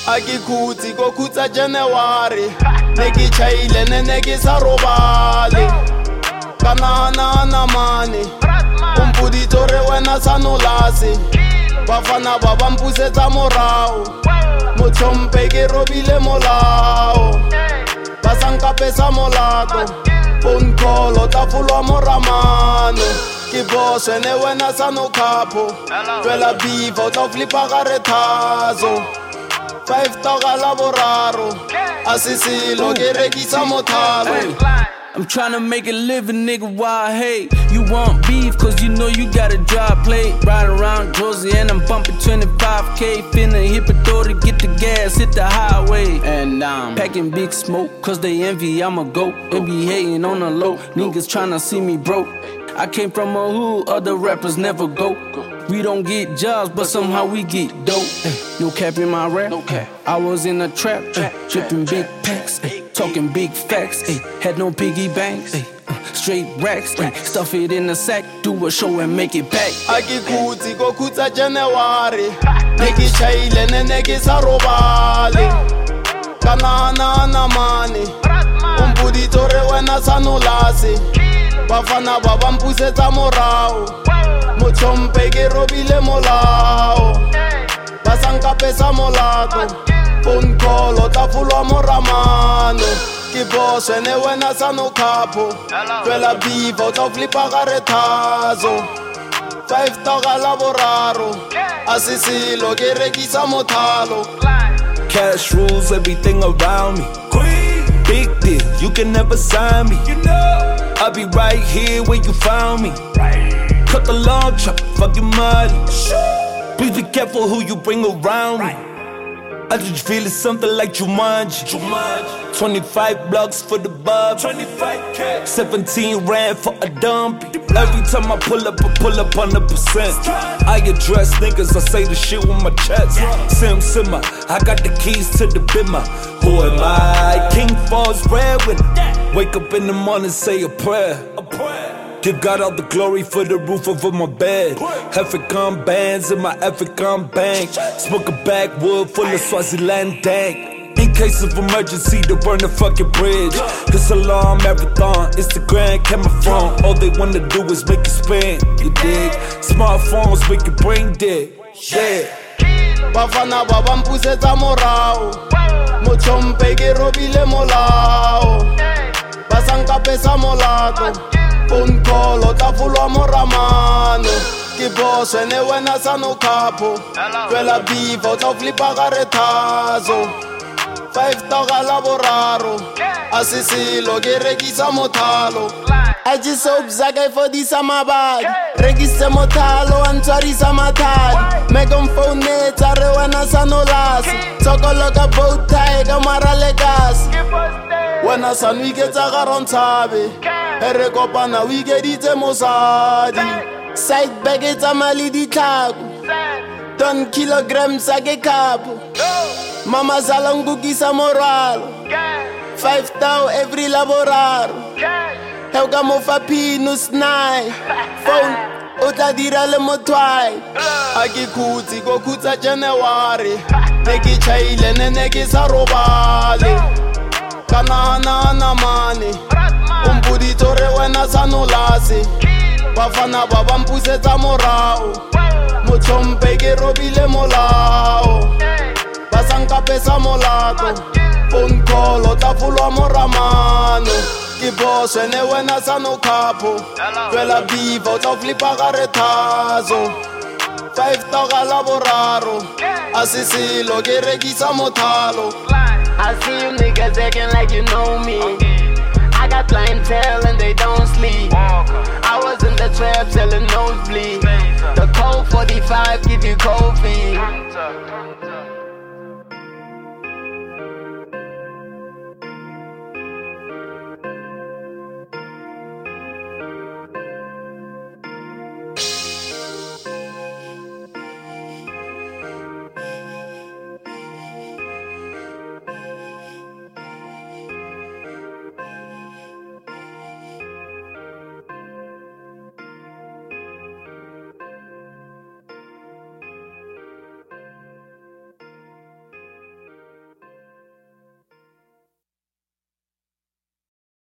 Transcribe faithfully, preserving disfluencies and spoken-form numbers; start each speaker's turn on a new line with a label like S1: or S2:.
S1: a ke khutsi ko khutsa January ne ke chaile ne ne ke sa robale kana na na mane umpudi tore wena sanolase bafana ba bampusetsa morao motlhompe ke robile molao ba sanka pesa molato phone call o tafulwa moramano ke boss ene wena sano capo twela biva o tla flipa gare thazo five toga la boraro asisilo ke rekisa mothalo.
S2: I'm tryna make a living, nigga, why I hate? You want beef, cause you know you got a dry plate. Ride around Josie and I'm bumping twenty-five K. Finna hit it door to get the gas, hit the highway. And I'm packing big smoke, cause they envy, I'm a goat. They be hating on the low, niggas tryna see me broke. I came from a hood, other rappers never go. We don't get jobs, but somehow we get dope. Ay, no cap in my rap. No cap. I was in a trap, ay, dripping big packs, ay, talking big facts. Ay, had no piggy banks, ay, uh, straight racks. Ay, stuff it in a sack, do a show and make it back.
S1: A ke khutsi ko khutsa January ne ke chaile ne ne ke sa robale kana na na mane umpudi tore wena sanolase bafana ba bampusetsa morao motlhompe ke robile molao ba sanka pesa molato phone call o tafulwa moramano ke boss ene wena sano capo twela biva o tla flipa gare thazo five toga la boraro asisilo ke rekisa mothalo.
S3: Cash rules everything around me. Big deal, you can never sign me. I'll be right here where you found me. Cut the long chop, fucking money. Please be careful who you bring around me. I just feel it's something like Jumanji. twenty-five blocks for the bub. seventeen rand for a dumpy. Every time I pull up, I pull up one hundred percent. I address niggas, I say the shit with my chest. Sim simmer, I got the keys to the bimmer. Who am I? King Falls breadwinner. Wake up in the morning, say a prayer. Give God all the glory for the roof over my bed. African bands in my African bank. Smoke a backwood full of Swaziland dank. In case of emergency, to burn the fucking bridge. This alarm marathon, Instagram, camera phone. All they wanna do is make you spin, you dig? Smartphones make your brain dead, yeah.
S1: Bafana ba bampusetsa morao motlhompe ke robile molao ba sanka pesa molato phone call o tafulwa moramano ke boss ene wena sano capo twela biva o tla flipa gare thazo five toga la boraro asisilo ke rekisa mothalo. I just hope Zagay for this amabag regise mothalo antwarisa mathali make em phone net are wena sanolasi tsokoloka bow tie ka mara legas wena san we get a garontsabe ere kopana we get itse mosadi side bag etsa mali ditlaku ton kilograms a ke kapo mama sala ngukisa moralo five thou every laboraro Helga mo fa pinus nine phone o tla dira le mothwai a ke khutsi ko khutsa January ne ke chaile ne ne ke sa robale kana na na mane umpudi tore wena sanolase bafana ba bampusetsa morao motlhompe ke robile molao ba sanka pesa molato phone call o tafulwa moramano ke boss ene wena sano capo twela biva o tla flipa gare thazo five toga la boraro asisilo ke rekisa mothalo.
S4: I see you niggas acting like you know me. I got clientele and they don't sleep. I was in the trap selling nosebleed. The cold forty-five give you cold feet.